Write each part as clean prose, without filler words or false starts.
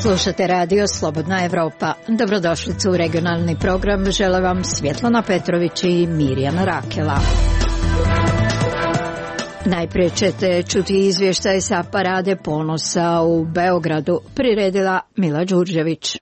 Slušate radio Slobodna Evropa. Dobrodošlicu u regionalni program. Žele vam Svjetlana Petrović i Mirjana Rakela. Najprije ćete čuti izvještaj sa Parade ponosa u Beogradu. Priredila Mila Đurđević.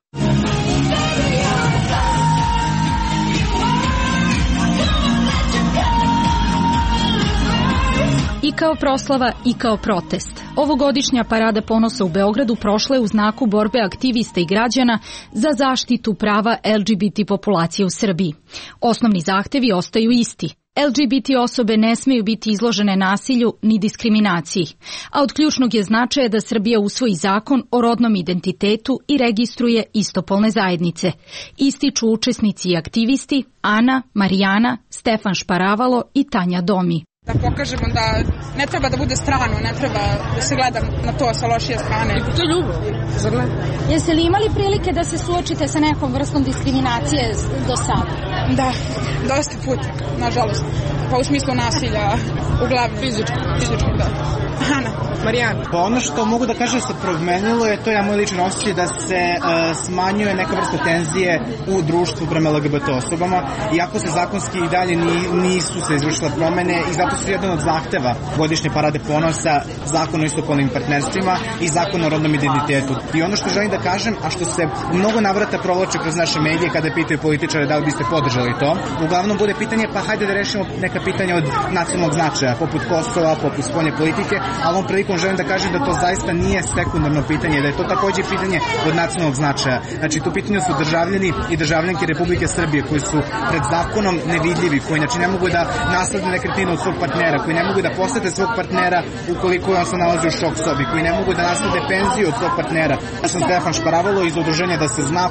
I kao proslava i kao protest. Ovogodišnja Parada ponosa u Beogradu prošla je u znaku borbe aktivista i građana za zaštitu prava LGBT populacije u Srbiji. Osnovni zahtevi ostaju isti. LGBT osobe ne smeju biti izložene nasilju ni diskriminaciji, a od ključnog je značaja da Srbija usvoji zakon o rodnom identitetu i registruje istopolne zajednice. Ističu učesnici i aktivisti Ana, Marijana, Stefan Šparavalo i Tanja Domi. Da pokažemo da ne treba da bude strano, ne treba da se gleda na to sa lošije strane. To je ljubav, zar ne? Jeste li imali prilike da se suočite sa nekom vrstom diskriminacije do sada? Da, dosta puta, nažalost. Pa u smislu nasilja, uglavnom. Fizički, da. Ana. Marijana. Pa ono što mogu da kažem se promenilo je, to je moj lični osjećaj, da se smanjuje neka vrsta tenzije u društvu prema LGBT osobama, iako se zakonski i dalje nisu se izvršile promene i zato su jedan od zahteva godišnje Parade ponosa zakon o istopolnim partnerstvima i zakon o rodnom identitetu. I ono što želim da kažem, a što se mnogo navrata provlače kroz naše medije kada pitaju političare da li biste podržali to, uglavnom bude pitanje pa hajde da rešimo neka pitanja od nacionalnog značaja, poput Kosova, poput spoljne politike, ali ovom prilikom želim da kažem da to zaista nije sekundarno pitanje, da je to takođe pitanje od nacionalnog značaja. Znači, tu pitanju su državljani i državljanke Republike Srbije koji su pred zakonom nevidljivi, koji znači ne mogu da naslede nekretninu od svog partnera, koji ne mogu da posete svog partnera ukoliko on se nalazi u šok sobi, koji ne mogu da naslede penziju od svog partnera. Ja sam Stefan Šparavalo iz udruženja Da se zna.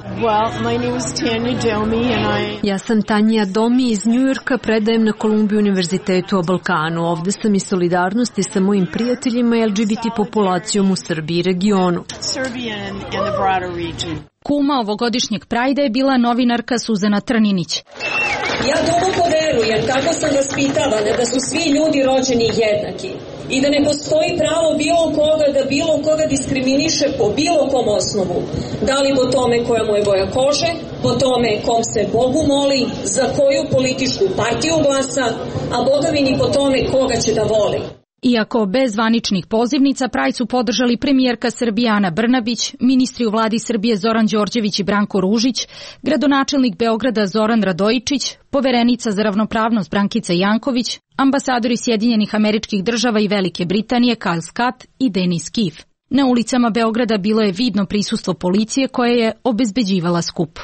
Ja sam Tanja Domi iz Njujorka, predajem na Kolumbiji univerzitetu o Balkanu. Ovde sam iz solidarnosti sa mojim prijateljima i LGBT populacijom u Srbiji i regionu. Kuma ovogodišnjeg Prajda je bila novinarka Suzana Trninić. Ja duboko verujem, tako sam vaspitavana, da su svi ljudi rođeni jednaki i da ne postoji pravo bilo koga da bilo koga diskriminiše po bilo kom osnovu. Da li po tome koja mu je boja kože, po tome kom se Bogu moli, za koju političku partiju glasa, a Boga mi ni po tome koga će da voli. Iako bez zvaničnih pozivnica, Prajd su podržali premijerka Srbije Ana Brnabić, ministri u vladi Srbije Zoran Đorđević i Branko Ružić, gradonačelnik Beograda Zoran Radojičić, poverenica za ravnopravnost Brankica Janković, ambasadori Sjedinjenih Američkih Država i Velike Britanije Kyle Scott i Denis Kif. Na ulicama Beograda bilo je vidno prisustvo policije koje je obezbeđivala skup.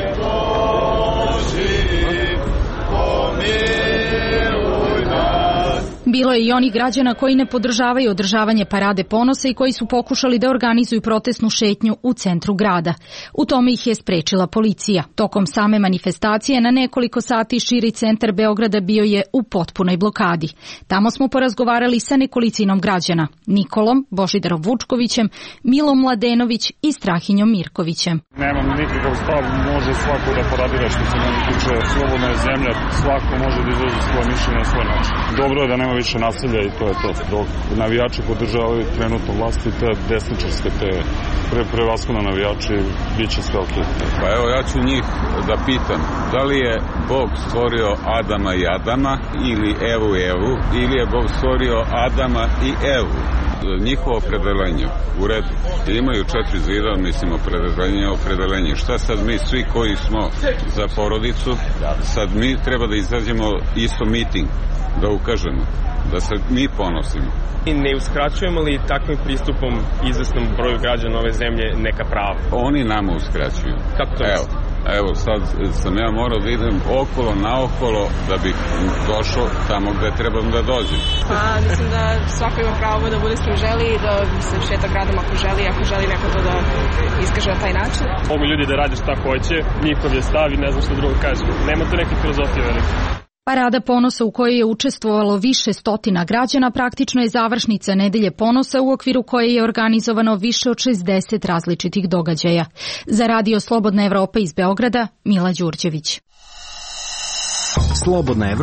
Bilo je i onih građana koji ne podržavaju održavanje Parade ponosa i koji su pokušali da organizuju protestnu šetnju u centru grada. U tome ih je sprečila policija. Tokom same manifestacije na nekoliko sati širi centar Beograda bio je u potpunoj blokadi. Tamo smo porazgovarali sa nekolicinom građana, Nikolom, Božidarom Vučkovićem, Milom Mladenović i Strahinjom Mirkovićem. Nemam nikakav stav, može svako da paradira što se meni tiče, slobodna je zemlja, svako može da izrazi svoje mišljenje na svoj način. Dobro je da nema više nasilja i to je to. Dok navijači podržavaju trenutno vlasti, te desničarske, te prevashodno navijači, bit će sve okej. Pa evo, ja ću njih da pitam, da li je Bog stvorio Adama i Adama ili Evu i Evu, ili je Bog stvorio Adama i Evu? Njihovo opredelenje u redu. Imaju 4 zida, mislim, opredelenje. Šta sad mi svi koji smo za porodicu, sad mi treba da izađemo isto miting, da ukažemo, da se mi ponosimo. Ne uskraćujemo li takvim pristupom izvesnom broju građana ove zemlje neka prava? Oni nama uskraćuju. Kako to mislim? Evo, sad sam ja morao da idem okolo, naokolo, da bih došao tamo gde trebam da dođem. Pa, mislim da svako ima pravo da bude s kim želi i da se šeta gradom ako želi neko to da iskaže na taj način. Mogu ljudi da rade šta hoće, njihov je stav i ne znam što drugo kažem. Nema tu neke filozofije velike. Parada ponosa u kojoj je učestvovalo više stotina građana praktično je završnica Nedelje ponosa u okviru koje je organizovano više od 60 različitih događaja. Za Radio Slobodna Evropa iz Beograda, Mila Đurđević.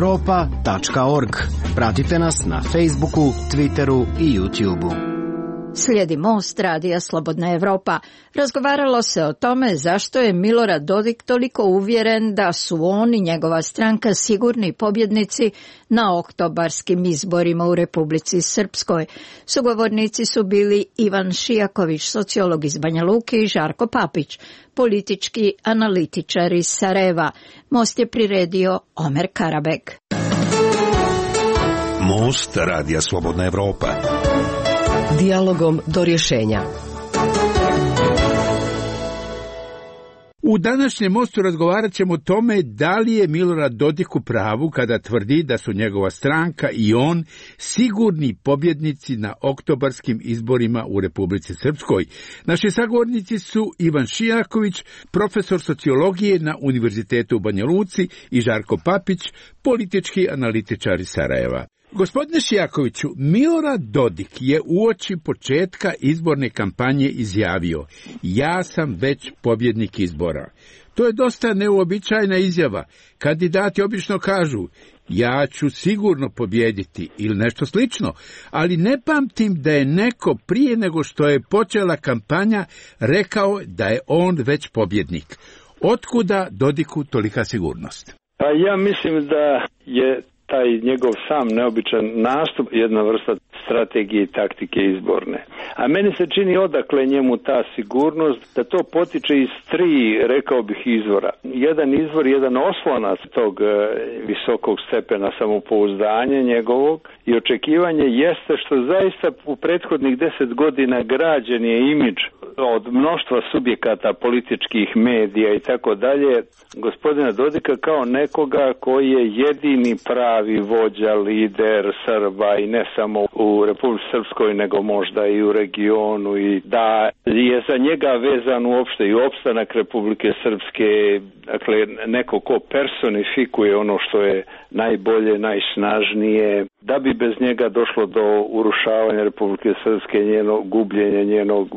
slobodnaevropa.org. Pratite nas na Facebooku, Twitteru i YouTubeu. Slijedi Most radija Slobodna Evropa. Razgovaralo se o tome zašto je Milorad Dodik toliko uvjeren da su on i njegova stranka sigurni pobjednici na oktobarskim izborima u Republici Srpskoj. Sugovornici su bili Ivan Šijaković, sociolog iz Banja Luke, i Žarko Papić, politički analitičar iz Sarajeva. Most je priredio Omer Karabek. Most radija Slobodna Evropa. Dijalogom do rješenja. U današnjem Mostu razgovarat ćemo o tome da li je Milorad Dodik u pravu kada tvrdi da su njegova stranka i on sigurni pobjednici na oktobarskim izborima u Republici Srpskoj. Naši sagovornici su Ivan Šijaković, profesor sociologije na Univerzitetu u Banja Luci, i Žarko Papić, politički analitičar iz Sarajeva. Gospodine Šijakoviću, Milorad Dodik je uoči početka izborne kampanje izjavio: ja sam već pobjednik izbora. To je dosta neuobičajena izjava. Kandidati obično kažu: ja ću sigurno pobijediti ili nešto slično, ali ne pamtim da je neko prije nego što je počela kampanja rekao da je on već pobjednik. Otkuda Dodiku tolika sigurnost? Pa ja mislim da je taj njegov sam neobičan nastup jedna vrsta strategije i taktike izborne. A meni se čini odakle njemu ta sigurnost, da to potiče iz tri, rekao bih, izvora. Jedan izvor, jedan oslonac tog visokog stepena samopouzdanja njegovog i očekivanje jeste što zaista u prethodnih 10 godina građen je imidž od mnoštva subjekata političkih medija i tako dalje gospodina Dodika kao nekoga koji je jedini pravi vođa, lider Srba i ne samo u Republici Srpskoj nego možda i u regionu, i da je za njega vezan uopšte i opstanak Republike Srpske, dakle neko ko personifikuje ono što je najbolje, najsnažnije, da bi bez njega došlo do urušavanja Republike Srpske, njenog gubljenja, njenog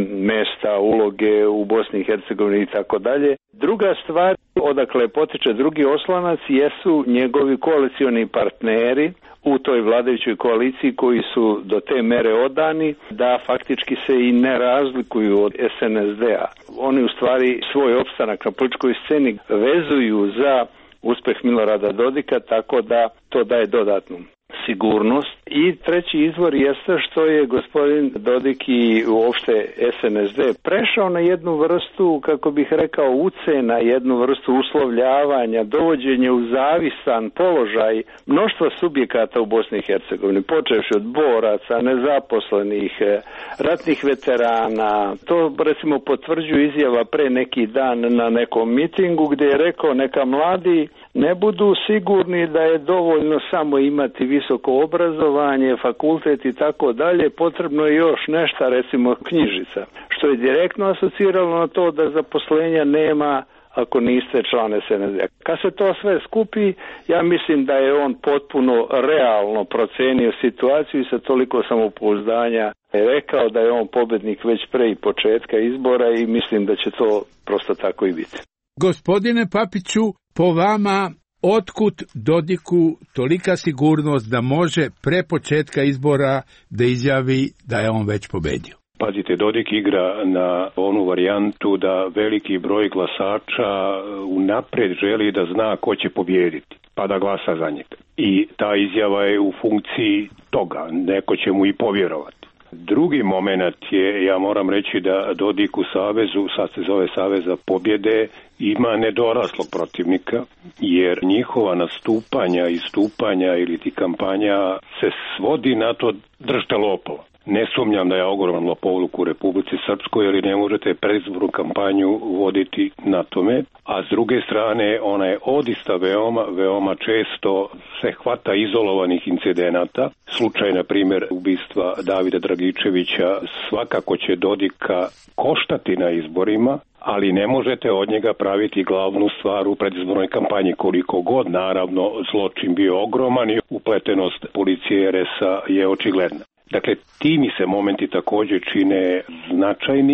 mesta, uloge u Bosni i Hercegovini i tako dalje. Druga stvar, odakle potiče drugi oslonac, jesu njegovi koalicioni partneri u toj vladajućoj koaliciji koji su do te mere odani da faktički se i ne razlikuju od SNSD-a. Oni u stvari svoj opstanak na političkoj sceni vezuju za uspeh Milorada Dodika, tako da to daje dodatnu sigurnost. I treći izvor jeste što je gospodin Dodik i uopšte SNSD prešao na jednu vrstu, kako bih rekao, ucena, jednu vrstu uslovljavanja, dovođenje u zavisan položaj mnoštva subjekata u Bosni i Hercegovini, počevši od boraca, nezaposlenih, ratnih veterana. To recimo potvrđuje izjava pre neki dan na nekom mitingu gdje je rekao: neka mladi ne budu sigurni da je dovoljno samo imati visoko obrazovanje, fakultet i tako dalje, potrebno je još nešto, recimo knjižica, što je direktno asociralo na to da zaposlenja nema ako niste član SNSD. Kad se to sve skupi, ja mislim da je on potpuno realno procenio situaciju i sa toliko samopouzdanja je rekao da je on pobednik već pre i početka izbora, i mislim da će to prosto tako i biti. Gospodine Papiću, po vama, otkud Dodiku tolika sigurnost da može pre početka izbora da izjavi da je on već pobedio? Pazite, Dodik igra na onu varijantu da veliki broj glasača unapred želi da zna ko će pobijediti, pa da glasa za njega. I ta izjava je u funkciji toga, neko će mu i povjerovati. Drugi moment je, ja moram reći da Dodik u savezu, sad se zove Savez za pobjede, ima nedoraslog protivnika, jer njihova nastupanja, istupanja ili ti kampanja se svodi na to: držte lopova. Ne sumnjam da je ogroman lopovluk u Republici Srpskoj, ali ne možete predizbornu kampanju voditi na tome. A s druge strane, ona je odista veoma često se hvata izolovanih incidenata. Slučaj, na primjer, ubistva Davida Dragičevića svakako će Dodika koštati na izborima, ali ne možete od njega praviti glavnu stvar u predizbornoj kampanji, koliko god naravno zločin bio ogroman i upletenost policije RS-a je očigledna. Dakle, ti mi se momenti također čine značajnim,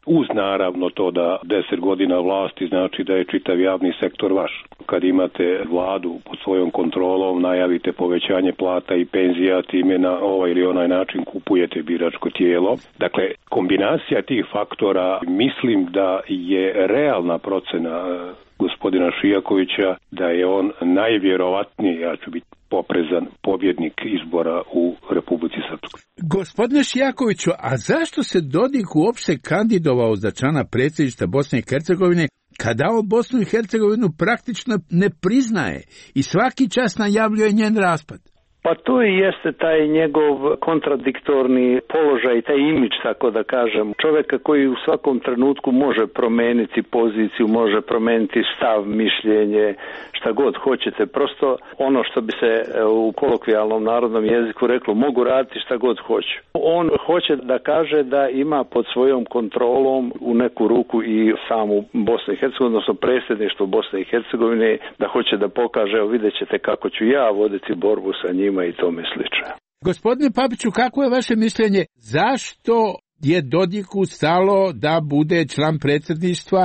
Uz naravno to da 10 godina vlasti znači da je čitav javni sektor vaš. Kad imate vladu pod svojom kontrolom, najavite povećanje plata i penzija, time na ovaj ili onaj način kupujete biračko tijelo. Dakle, kombinacija tih faktora mislim da je realna procena gospodina Šijakovića da je on najvjerovatniji, ja ću biti poprezan, pobjednik izbora u Republici Srpskoj. Gospodine Šijakoviću, a zašto se Dodik uopšte kandidovao za člana predsjedništva Bosne i Hercegovine, kada on Bosnu i Hercegovinu praktično ne priznaje i svaki čas najavljuje njen raspad? Pa to i jeste taj njegov kontradiktorni položaj, taj imidž, tako da kažem, čovjeka koji u svakom trenutku može promijeniti poziciju, može promijeniti stav, mišljenje, šta god hoćete. Prosto ono što bi se u kolokvijalnom narodnom jeziku reklo, mogu raditi šta god hoću. On hoće da kaže da ima pod svojom kontrolom u neku ruku i samu Bosnu i Hercegovinu, odnosno predsjedništvo Bosne i Hercegovine, da hoće da pokaže, evo vidjet ćete kako ću ja voditi borbu sa njima i tome slično. Gospodine Papiću, kako je vaše mišljenje? Zašto je Dodiku stalo da bude član predsjedništva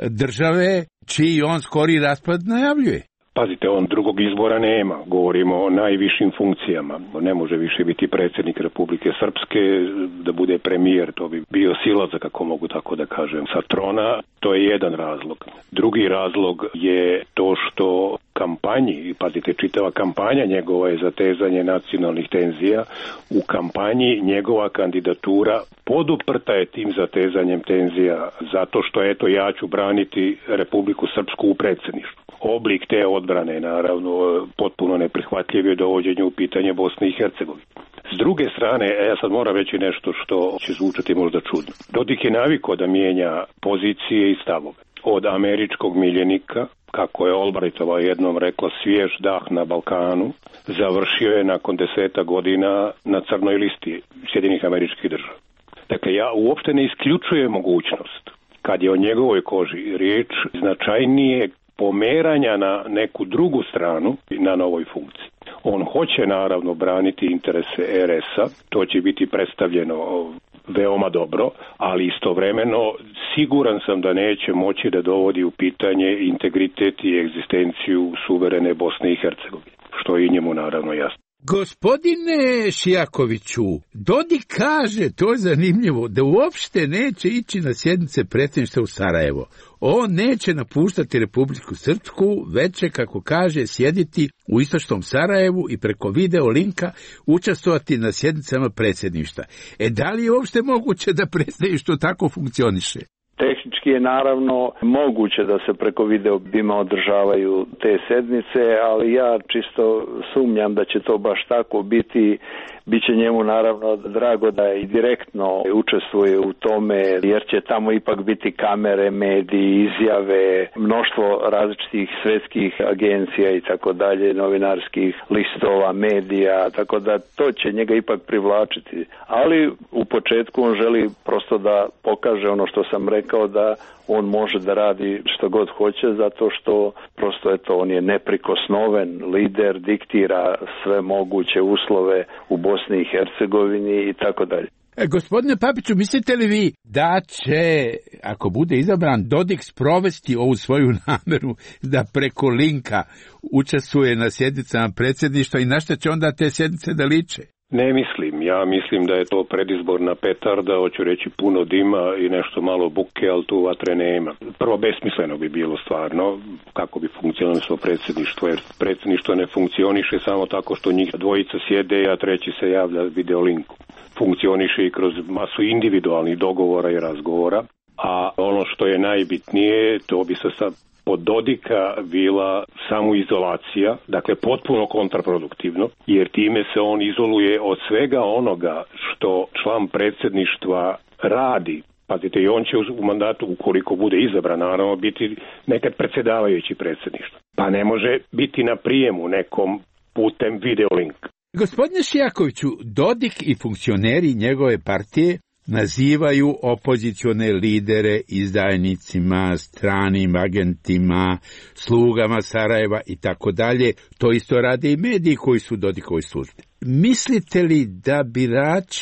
države čiji on skori raspad najavljuje? Pazite, on drugog izbora nema. Govorimo o najvišim funkcijama. Ne može više biti predsjednik Republike Srpske, da bude premijer, to bi bio silac, kako mogu tako da kažem, sa trona. To je jedan razlog. Drugi razlog je to što kampanji, pazite, čitava kampanja njegova je zatezanje nacionalnih tenzija. U kampanji njegova kandidatura poduprta je tim zatezanjem tenzija, zato što, eto, ja ću braniti Republiku Srpsku u predsjedništvu. Oblik te odbrane, naravno, potpuno neprihvatljiv je dovođenje u pitanje Bosne i Hercegovine. S druge strane, ja sad moram reći nešto što će zvučati možda čudno. Dodik je navikao da mijenja pozicije i stavove. Od američkog miljenika, kako je Albrightova jednom rekla, svjež dah na Balkanu, završio je nakon 10 godina na crnoj listi Sjedinjenih Američkih Država. Dakle, ja uopšte ne isključujem mogućnost, kad je o njegovoj koži riječ, značajnije pomeranja na neku drugu stranu na novoj funkciji. On hoće naravno braniti interese RS-a, to će biti predstavljeno veoma dobro, ali istovremeno siguran sam da neće moći da dovodi u pitanje integritet i egzistenciju suverene Bosne i Hercegovine, što je i njemu naravno jasno. Gospodine Šijakoviću, Dodik kaže, to je zanimljivo, da uopšte neće ići na sjednice predsjedništva u Sarajevo. On neće napuštati Republiku Srpsku, već će, kako kaže, sjediti u istočnom Sarajevu i preko video linka učestvovati na sjednicama predsjedništva. Da li je uopšte moguće da predsjedništvo tako funkcioniše? Tehnički je naravno moguće da se preko video bima održavaju te sednice, ali ja čisto sumnjam da će to baš tako biti. Biće njemu naravno drago da i direktno učestvuje u tome, jer će tamo ipak biti kamere, mediji, izjave, mnoštvo različitih svjetskih agencija i tako dalje, novinarskih listova, medija, tako da to će njega ipak privlačiti. Ali u početku on želi prosto da pokaže ono što sam rekao, da on može da radi što god hoće, zato što prosto eto, on je neprikosnoven lider, diktira sve moguće uslove u Bosni i Hercegovini i tako dalje. Gospodine Papiću, mislite li vi da će, ako bude izabran, Dodik sprovesti ovu svoju nameru da preko linka učestvuje na sjednicama predsjedništva i na što će onda te sjednice da liče? Ne mislim. Ja mislim da je to predizborna petarda, hoću reći puno dima i nešto malo buke, ali tu vatre nema. Prvo, besmisleno bi bilo stvarno kako bi funkcionisalo predsjedništvo, jer predsjedništvo ne funkcioniše samo tako što njih dvojica sjede, a treći se javlja video linku. Funkcioniše i kroz masu individualnih dogovora i razgovora, a ono što je najbitnije, to bi se sad od Dodika bila samoizolacija, dakle potpuno kontraproduktivno, jer time se on izoluje od svega onoga što član predsjedništva radi. Pazite, i on će u mandatu, ukoliko bude izabran, naravno biti nekad predsjedavajući predsjedništva. Pa ne može biti na prijemu nekom putem videolink. Gospodine Šijakoviću, Dodik i funkcioneri njegove partije nazivaju opozicione lidere izdajnicima, stranim agentima, slugama Sarajeva i tako dalje. To isto rade i mediji koji su u Dodikovoj službi. Mislite li da birači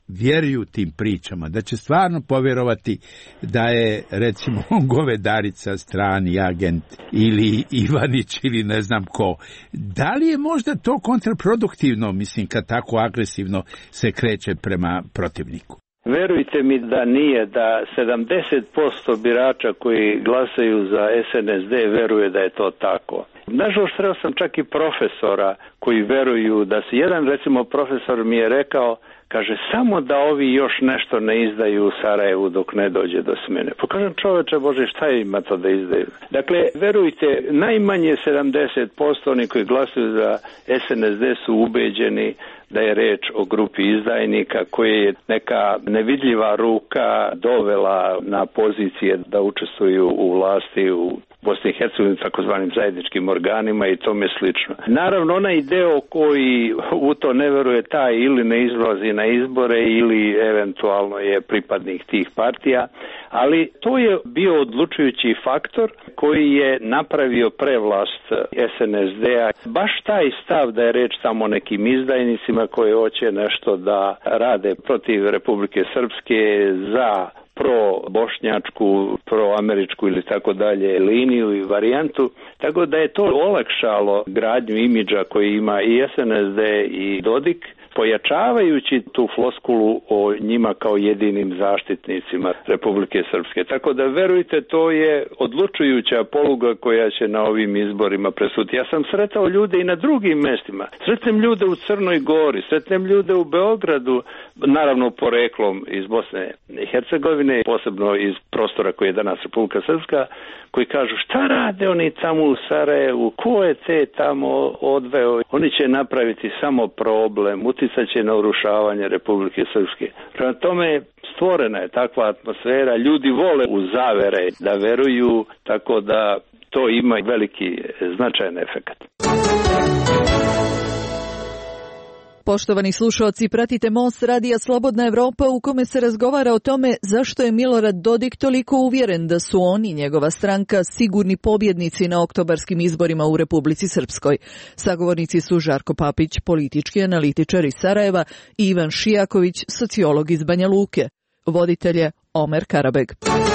vjeruju tim pričama, da će stvarno povjerovati da je, recimo, Govedarica strani agent ili Ivanić ili ne znam ko. Da li je možda to kontraproduktivno, mislim, kad tako agresivno se kreće prema protivniku? Verujte mi da nije, da 70% birača koji glasaju za SNSD veruje da je to tako. Nažalost, sreo sam čak i profesora koji veruju da se, jedan recimo profesor mi je rekao, kaže, samo da ovi još nešto ne izdaju u Sarajevu dok ne dođe do smene. Pa kažem, čoveče Bože, šta ima to da izdaju? Dakle, verujte, najmanje 70% oni koji glasuju za SNSD su ubeđeni da je reč o grupi izdajnika koje je neka nevidljiva ruka dovela na pozicije da učestvuju u vlasti u Bosni i Hercegovini, takozvanim zajedničkim organima i tome slično. Naravno, onaj deo koji u to ne veruje, taj ili ne izlazi na izbore ili eventualno je pripadnik tih partija, ali to je bio odlučujući faktor koji je napravio prevlast SNSD-a. Baš taj stav da je reč samo o nekim izdajnicima koji hoće nešto da rade protiv Republike Srpske za pro-bošnjačku, pro-američku ili tako dalje liniju i varijantu, tako da je to olakšalo gradnju imidža koji ima i SNSD i Dodik, pojačavajući tu floskulu o njima kao jedinim zaštitnicima Republike Srpske. Tako da verujte, to je odlučujuća poluga koja će na ovim izborima presuditi. Ja sam sretao ljude i na drugim mestima. Sretnem ljude u Crnoj Gori, sretnem ljude u Beogradu, naravno poreklom iz Bosne i Hercegovine, posebno iz prostora koji je danas Republika Srpska, koji kažu šta rade oni tamo u Sarajevu, ko je te tamo odveo, oni će napraviti samo problem, uticat će na urušavanje Republike Srpske. Prema tome stvorena je takva atmosfera, ljudi vole u zavere da veruju, tako da to ima veliki značajan efekat. Poštovani slušalci, pratite Most radija Slobodna Evropa u kome se razgovara o tome zašto je Milorad Dodik toliko uvjeren da su on i njegova stranka sigurni pobjednici na oktobarskim izborima u Republici Srpskoj. Sagovornici su Žarko Papić, politički analitičar iz Sarajeva, i Ivan Šijaković, sociolog iz Banja Luke. Voditelj je Omer Karabeg.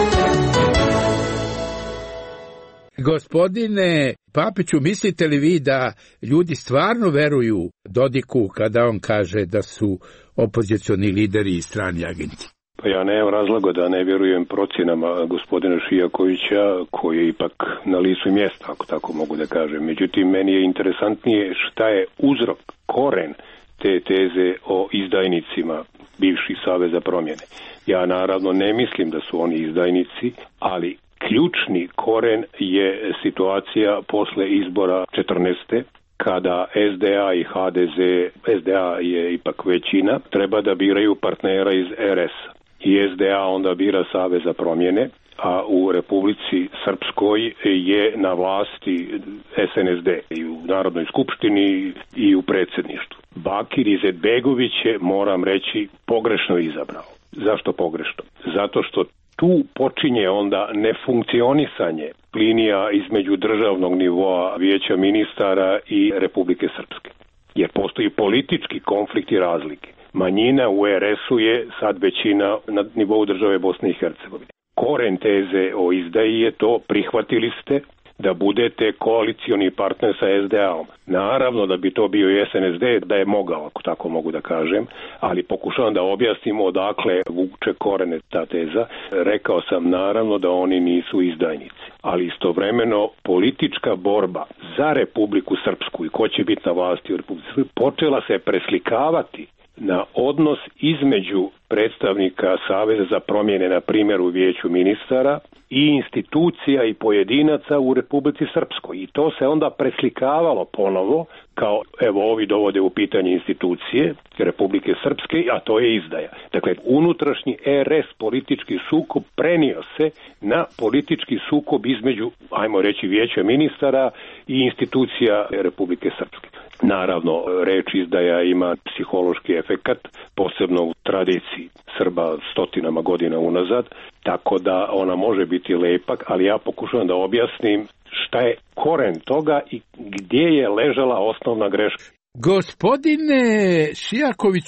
Gospodine Papiću, mislite li vi da ljudi stvarno veruju Dodiku kada on kaže da su opozicioni lideri i strani agenti? Pa ja nemam razloga da ne vjerujem procjenama gospodina Šijakovića, koji je ipak na licu mjesta, ako tako mogu da kažem. Međutim, meni je interesantnije šta je uzrok, koren te teze o izdajnicima bivših Saveza promjene. Ja naravno ne mislim da su oni izdajnici, ali ključni koren je situacija posle izbora 14. kada SDA i HDZ, SDA je ipak većina, treba da biraju partnera iz RS. I SDA onda bira Savez za promjene, a u Republici Srpskoj je na vlasti SNSD i u Narodnoj skupštini i u predsjedništvu. Bakir Izetbegović je, moram reći, pogrešno izabrao. Zašto pogrešno? Zato što tu počinje onda nefunkcionisanje linija između državnog nivoa Vijeća ministara i Republike Srpske. Jer postoji politički konflikt i razlike. Manjina u RS-u je sad većina na nivou države Bosne i Hercegovine. Koren teze o izdaji je to, prihvatili ste da budete koalicioni partner sa SDA-om. Naravno da bi to bio i SNSD, da je mogao, ako tako mogu da kažem, ali pokušavam da objasnim odakle vuče korene ta teza. Rekao sam naravno da oni nisu izdajnici, ali istovremeno politička borba za Republiku Srpsku i ko će biti na vlasti u Republici Srpskoj počela se preslikavati na odnos između predstavnika Saveza za promjene, na primjer u Vijeću ministara, i institucija i pojedinaca u Republici Srpskoj. I to se onda preslikavalo ponovo, kao evo ovi dovode u pitanje institucije Republike Srpske, a to je izdaja. Dakle, unutrašnji RS politički sukob prenio se na politički sukob između, ajmo reći, Vijeća ministara i institucija Republike Srpske. Naravno, reč izdaja ima psihološki efekat, posebno u tradiciji Srba stotinama godina unazad, tako da ona može biti lepak, ali ja pokušavam da objasnim šta je koren toga i gdje je ležala osnovna greška. Gospodine Šijakoviću,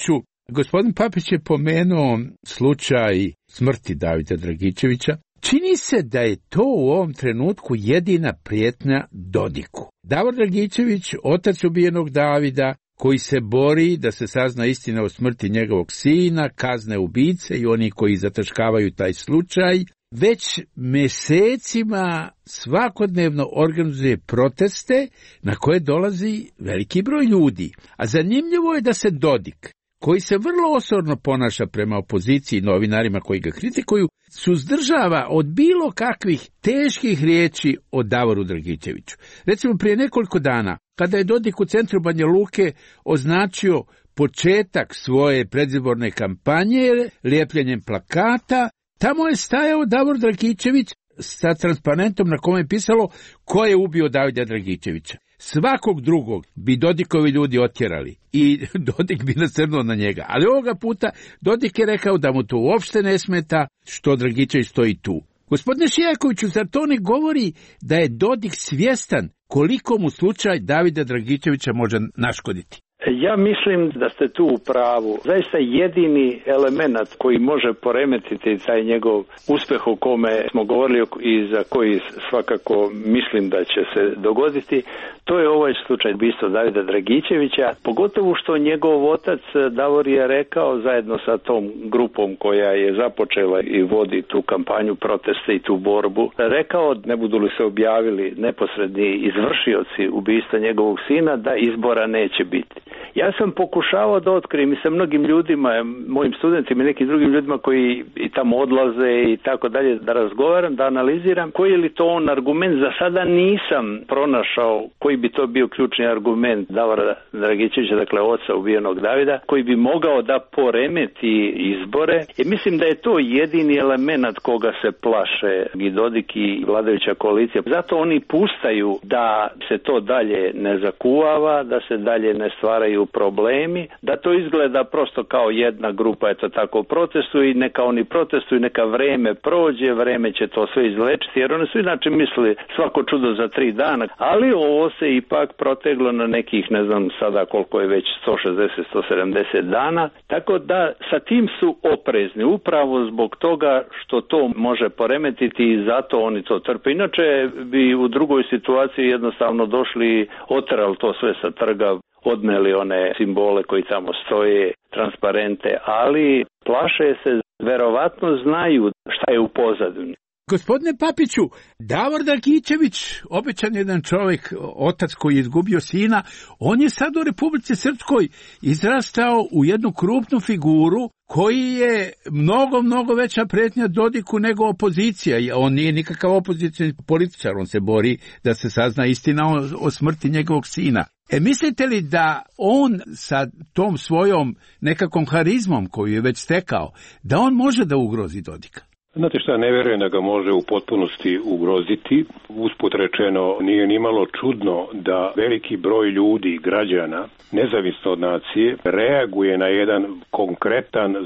Gospodin Papić je pomenuo slučaj smrti Davida Dragičevića. Čini se da je to u ovom trenutku jedina prijetnja Dodiku. Davor Dragičević, otac ubijenog Davida, koji se bori da se sazna istina o smrti njegovog sina, kazne ubice i oni koji zataškavaju taj slučaj, već mjesecima svakodnevno organizuje proteste na koje dolazi veliki broj ljudi. A zanimljivo je da se Dodik, koji se vrlo osorno ponaša prema opoziciji i novinarima koji ga kritikuju, suzdržava od bilo kakvih teških riječi o Davoru Dragičeviću. Recimo prije nekoliko dana, kada je Dodik u centru Banja Luke označio početak svoje predizborne kampanje lijepljenjem plakata, tamo je stajao Davor Dragičević sa transparentom na kome je pisalo ko je ubio Davida Dragičevića. Svakog drugog bi Dodikovi ljudi otjerali i Dodik bi nasrnuo na njega. Ali ovoga puta Dodik je rekao da mu to uopšte ne smeta što Dragičević stoji tu. Gospodine Šijakoviću, zar to ne govori da je Dodik svjestan koliko mu slučaj Davida Dragičevića može naškoditi? Ja mislim da ste tu u pravu. Zaista jedini element koji može poremetiti taj njegov uspjeh o kome smo govorili i za koji svakako mislim da će se dogoditi, to je ovaj slučaj ubistva Davida Dragičevića, pogotovo što njegov otac Davor je rekao zajedno sa tom grupom koja je započela i vodi tu kampanju proteste i tu borbu, rekao ne budu li se objavili neposredni izvršioci ubistva njegovog sina da izbora neće biti. Ja sam pokušavao da otkrijem i sa mnogim ljudima, mojim studentima i nekim drugim ljudima koji i tamo odlaze i tako dalje, da razgovaram, da analiziram koji je li to on argument. Za sada nisam pronašao koji bi to bio ključni argument Davora Dragičevića, dakle oca ubijenog Davida, koji bi mogao da poremeti izbore. I mislim da je to jedini element koga se plaše i Dodik i vladajuća koalicija. Zato oni pustaju da se to dalje ne zakuvava, da se dalje ne stvaraju problemi, da to izgleda prosto kao jedna grupa, eto tako, protestuju i neka oni protestuju, neka vreme prođe, vreme će to sve izlečiti, jer oni su inače mislili svako čudo za 3 dana, ali ovo se ipak proteglo na nekih, ne znam sada koliko je već, 160-170 dana, tako da sa tim su oprezni, upravo zbog toga što to može poremetiti i zato oni to trpe. Inače bi u drugoj situaciji jednostavno došli, oterali to sve sa trga, odneli one simbole koji tamo stoje, transparente, ali plaše se, verovatno znaju šta je u pozadini. Gospodine Papiću, Davor Dragičević, obećan jedan čovjek, otac koji je izgubio sina, on je sad u Republici Srpskoj izrastao u jednu krupnu figuru koji je mnogo veća prijetnja Dodiku nego opozicija. On nije nikakav opozicijni političar, on se bori da se sazna istina o smrti njegovog sina. Mislite li da on sa tom svojom nekakvom harizmom koju je već stekao, da on može da ugrozi Dodika? Znate šta, ne vjerujem da ga može u potpunosti ugroziti. Usput rečeno, nije ni malo čudno da veliki broj ljudi, građana, nezavisno od nacije, reaguje na jedan konkretan,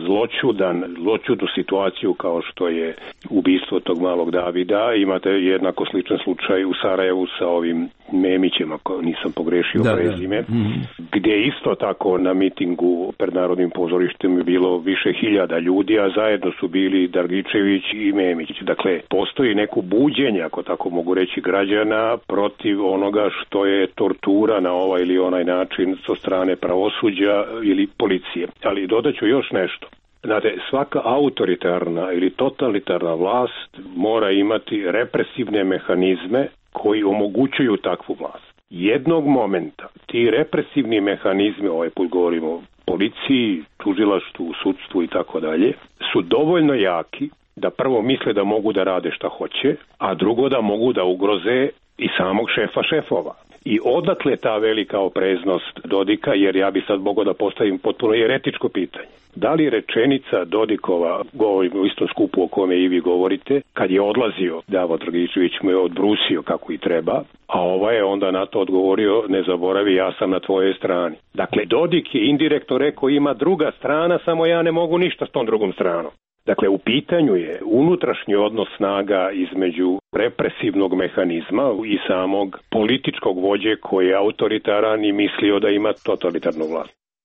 zloćudnu situaciju kao što je ubistvo tog malog Davida. Imate jednako sličan slučaj u Sarajevu sa ovim Memićem, ako nisam pogrešio prezime, gdje isto tako na mitingu pred Narodnim pozorištem je bilo više hiljada ljudi, a zajedno su bili Dragičević i Memić. Dakle, postoji neko buđenje, ako tako mogu reći, građana protiv onoga što je tortura na ovaj ili onaj način sa strane pravosuđa ili policije. Ali dodaću još nešto. Znate, svaka autoritarna ili totalitarna vlast mora imati represivne mehanizme koji omogućuju takvu vlast. Jednog momenta ti represivni mehanizmi, ovaj put govorimo o policiji, tužilaštvu, sudstvu i tako dalje, su dovoljno jaki da prvo misle da mogu da rade šta hoće, a drugo da mogu da ugroze i samog šefa šefova. I odakle ta velika opreznost Dodika, jer ja bi sad mogao da postavim potpuno eretičko pitanje. Da li rečenica Dodikova, govorim u istom skupu o kome i vi govorite, kad je odlazio, Davor Dragičević mu je odbrusio kako i treba, a ovaj je onda na to odgovorio, ne zaboravi, ja sam na tvojoj strani. Dakle, Dodik je indirektno rekao, ima druga strana, samo ja ne mogu ništa s tom drugom stranom. Dakle, u pitanju je unutrašnji odnos snaga između represivnog mehanizma i samog političkog vođe koji je autoritaran i mislio da ima totalitarnu vlast.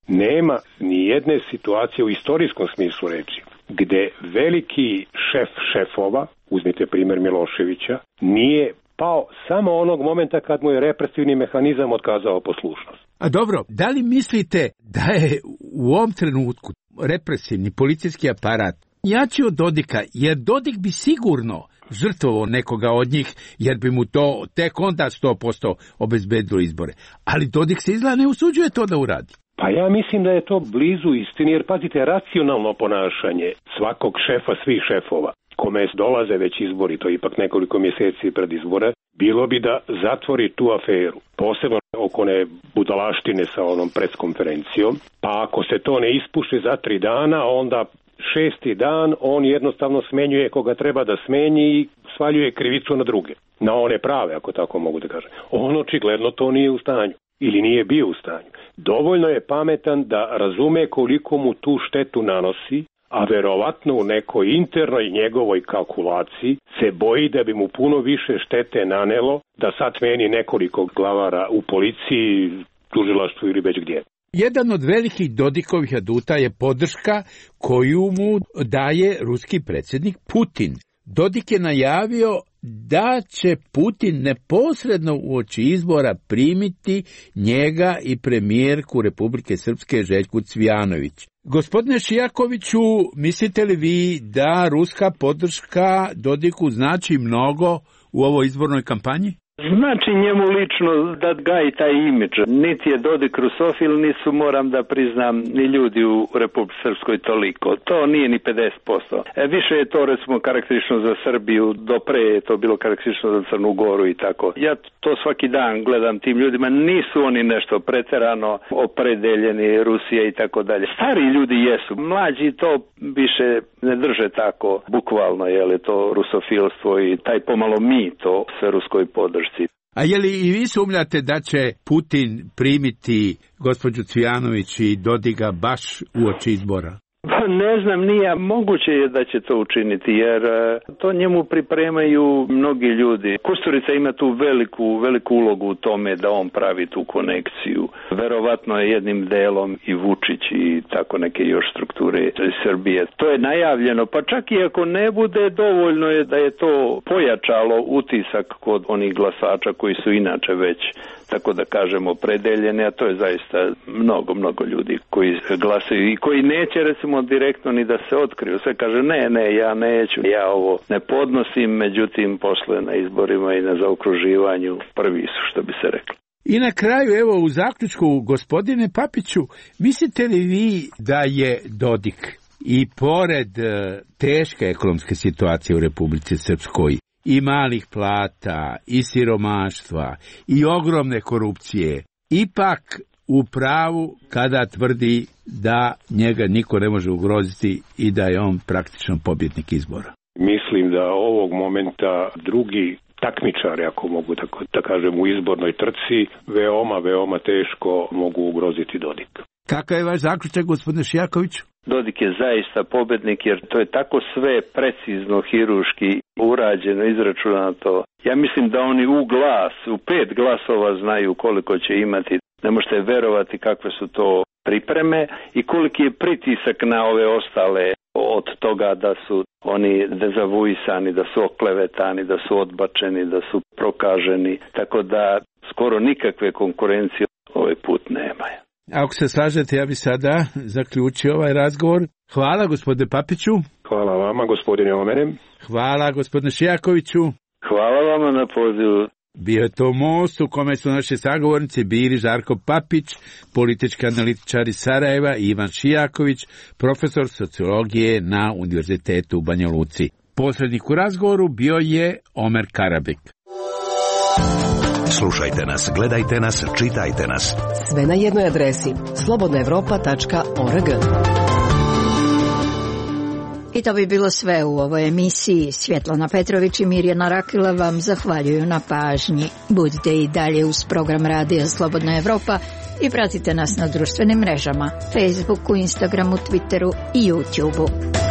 Nema ni jedne situacije u istorijskom smislu reči gde veliki šef šefova, uzmite primjer Miloševića, nije pao samo onog momenta kad mu je represivni mehanizam otkazao poslušnost. A dobro, da li mislite da je u ovom trenutku represivni policijski aparat jači od Dodika, jer Dodik bi sigurno žrtvovao nekoga od njih, jer bi mu to tek onda 100% obezbedilo izbore. Ali Dodik se izgleda ne usuđuje to da uradi. Pa ja mislim da je to blizu istini, jer pazite, racionalno ponašanje svakog šefa, svih šefova, kome dolaze već izbori, to je ipak nekoliko mjeseci pred izbore, bilo bi da zatvori tu aferu, posebno oko one budalaštine sa onom preskonferencijom, pa ako se to ne ispuši za 3 dana, onda 6. dan on jednostavno smenjuje koga treba da smenji i svaljuje krivicu na druge, na one prave, ako tako mogu da kažem. On očigledno to nije u stanju ili nije bio u stanju. Dovoljno je pametan da razume koliko mu tu štetu nanosi, a verovatno u nekoj internoj njegovoj kalkulaciji se boji da bi mu puno više štete nanelo da sad smeni nekoliko glavara u policiji, tužilaštvu ili već gdje. Jedan od velikih Dodikovih aduta je podrška koju mu daje ruski predsjednik Putin. Dodik je najavio da će Putin neposredno uoči izbora primiti njega i premijerku Republike Srpske Željku Cvijanović. Gospodine Šijakoviću, mislite li vi da ruska podrška Dodiku znači mnogo u ovoj izbornoj kampanji? Znači njemu lično da gaji taj imidž. Niti je Dodik rusofil, nisu, moram da priznam, ni ljudi u Republici Srpskoj toliko. To nije ni 50%. Više je to recimo karakteristično za Srbiju, dopre je to bilo karakteristično za Crnu Goru i tako. Ja to svaki dan gledam tim ljudima, nisu oni nešto preterano opredeljeni, Rusija i tako dalje. Stari ljudi jesu, mlađi to više ne drže tako bukvalno, je li to rusofilstvo i taj pomalo mito sve ruskoj podršci. A je li i vi sumnjate da će Putin primiti gospođu Cvijanović i Dodiga baš uoči izbora? Pa ne znam, nije, moguće je da će to učiniti, jer to njemu pripremaju mnogi ljudi. Kusturica ima tu veliku ulogu u tome da on pravi tu konekciju. Verovatno je jednim delom i Vučić i tako neke još strukture Srbije. To je najavljeno, pa čak i ako ne bude, dovoljno je da je to pojačalo utisak kod onih glasača koji su inače već, tako da kažemo, opredeljeni, a to je zaista mnogo ljudi koji glasaju i koji neće recimo direktno ni da se otkriju. Sve kaže ne, ja neću, ja ovo ne podnosim, međutim posle na izborima i na zaokruživanju prvi su, što bi se reklo. I na kraju, evo u zaključku, gospodine Papiću, mislite li vi da je Dodik i pored teške ekonomske situacije u Republici Srpskoj i malih plata, i siromaštva, i ogromne korupcije, ipak u pravu kada tvrdi da njega niko ne može ugroziti i da je on praktično pobjednik izbora? Mislim da ovog momenta drugi takmičari, ako mogu da kažem, u izbornoj trci, veoma teško mogu ugroziti Dodika. Kakav je vaš zaključak, gospodine Šijakoviću? Dodik je zaista pobednik, jer to je tako sve precizno, hiruški urađeno, izračunato. Ja mislim da oni u 5 glasova znaju koliko će imati. Ne možete verovati kakve su to pripreme i koliki je pritisak na ove ostale od toga da su oni dezavuisani, da su oklevetani, da su odbačeni, da su prokaženi. Tako da skoro nikakve konkurencije ovaj put nema. Ako se slažete, ja bi sada zaključio ovaj razgovor. Hvala, gospodine Papiću. Hvala vama, gospodine Omerem. Hvala, gospodine Šijakoviću. Hvala vama na pozivu. Bio je to most u kome su naši sagovornici bili Žarko Papić, politički analitičar iz Sarajeva, i Ivan Šijaković, profesor sociologije na Univerzitetu u Banja Luci. Posrednik u razgovoru bio je Omer Karabek. Slušajte nas, gledajte nas, čitajte nas. Sve na jednoj adresi slobodnaevropa.org. I to bi bilo sve u ovoj emisiji. Svjetlana Petrović i Mirjana Rakila vam zahvaljuju na pažnji. Budite i dalje uz program Radija Slobodna Evropa i pratite nas na društvenim mrežama, Facebooku, Instagramu, Twitteru i YouTubeu.